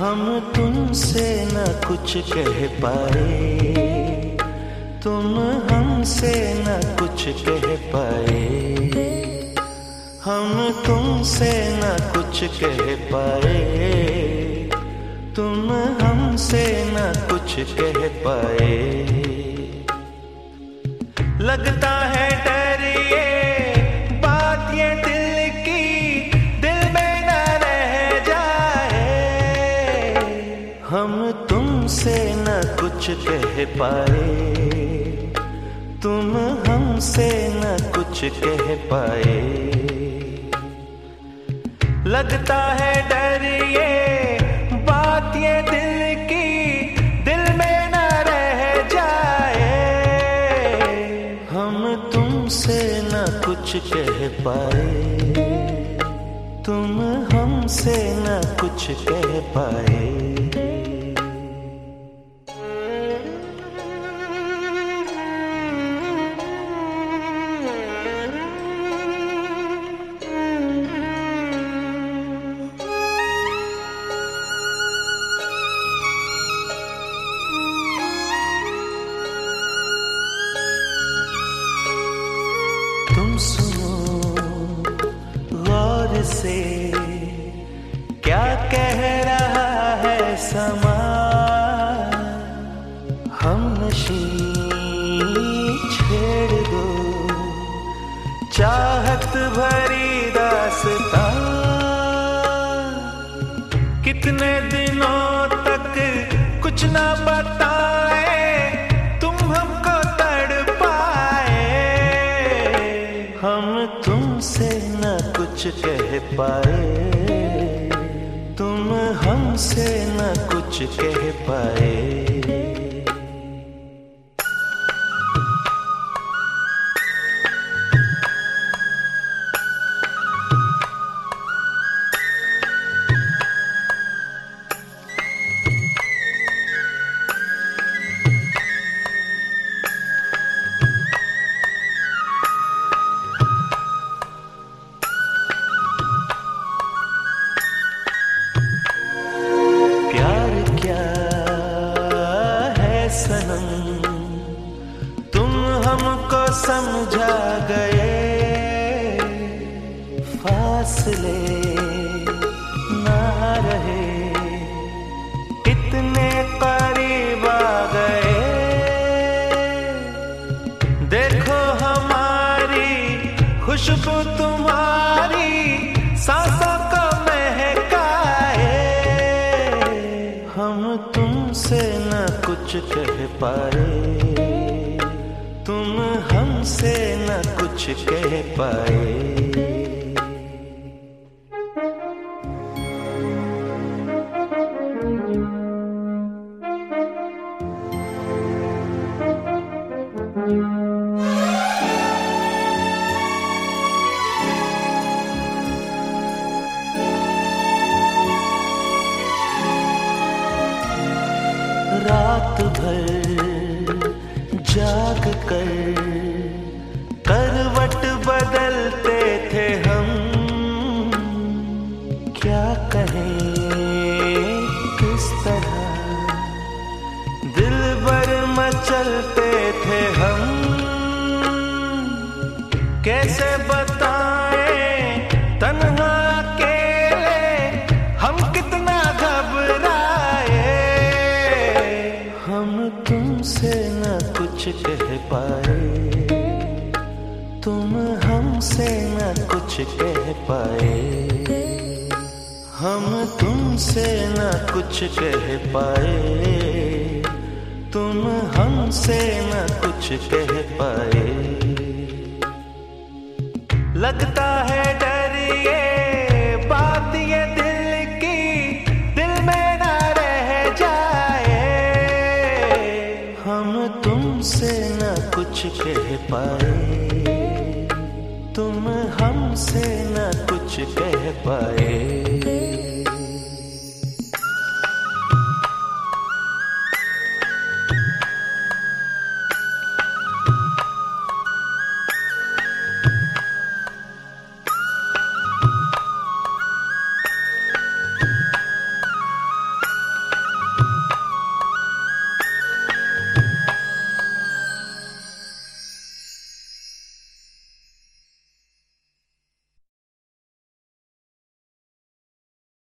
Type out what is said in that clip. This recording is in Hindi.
हम तुमसे न कुछ कह पाए, तुम हमसे न कुछ कह पाए। हम तुमसे न कुछ कह पाए, तुम हमसे न कुछ कह पाए। लगता है डर ये बात ये दिल की, दिल में न रह जाए। हम तुमसे न कुछ कह पाए, तुम हमसे न कुछ कह पाए। लगता है डर ये बात ये दिल की, दिल में न रह जाए। हम तुमसे न कुछ कह पाए, तुम हमसे न कुछ कह पाए। तुम सुनो गौर से, क्या कह रहा है समा। हम नशी छेड़ दो चाहत भरी दास्तां। कितने दिनों तक कुछ ना बताए, तुम हमको तड़पाए। हम तुमसे न कुछ कह पाए, तुम हमसे न कुछ कह पाए। सनम तुम हमको समझा गए, फासले ना रहे, इतने करीब आ गए। देखो हमारी खुशबू तुम्हारी सांसों को महकाए। हम तुमसे न कुछ कह पाए, तुम हमसे न कुछ कह पाए। रात भर जाग कर करवट बदलते थे हम। क्या कहें किस तरह दिल भर मचलते थे हम। कैसे बताएं तन्हा अकेले हम कितना घबराए। हम तुमसे न कुछ कह पाए, तुम हमसे न कुछ कह पाए। हम तुमसे न कुछ कह पाए, तुम हमसे न कुछ कह पाए। लगता है डर ये बात ये दिल की, दिल में न रह जाए। हम तुमसे न कुछ कह पाए, तुम हमसे न कुछ कह पाए।